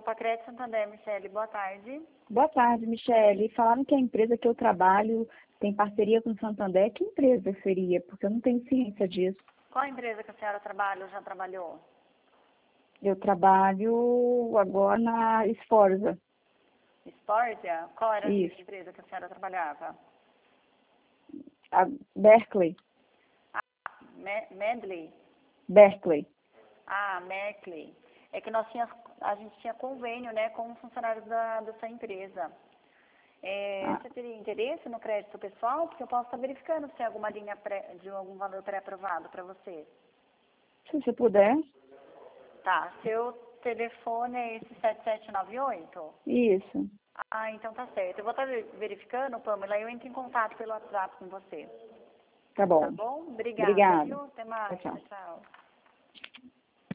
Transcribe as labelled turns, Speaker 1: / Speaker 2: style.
Speaker 1: Pacred Santander, Michele, boa tarde.
Speaker 2: Boa tarde, Michele. Falaram que a empresa que eu trabalho tem parceria com o Santander. Que empresa seria? Porque eu não tenho ciência disso.
Speaker 1: Qual a empresa que a senhora trabalha ou já trabalhou?
Speaker 2: Eu trabalho agora na Sforza.
Speaker 1: Sportia? Qual era a
Speaker 2: Isso.
Speaker 1: empresa que a senhora trabalhava?
Speaker 2: A Berkeley.
Speaker 1: Medley?
Speaker 2: Berkeley.
Speaker 1: Ah, Merkley. É que a gente tinha convênio, né, com os funcionários da sua empresa. Você teria interesse no crédito pessoal? Porque eu posso estar verificando se tem alguma linha de algum valor pré-aprovado para você.
Speaker 2: Se você puder.
Speaker 1: Tá, seu telefone é esse 7798?
Speaker 2: Isso.
Speaker 1: Ah, então tá certo. Eu vou estar verificando, Pamela, e eu entro em contato pelo WhatsApp com você.
Speaker 2: Tá bom.
Speaker 1: Tá bom? Obrigada.
Speaker 2: Obrigada.
Speaker 1: Viu? Até mais.
Speaker 2: Tchau, tchau.
Speaker 1: Tchau.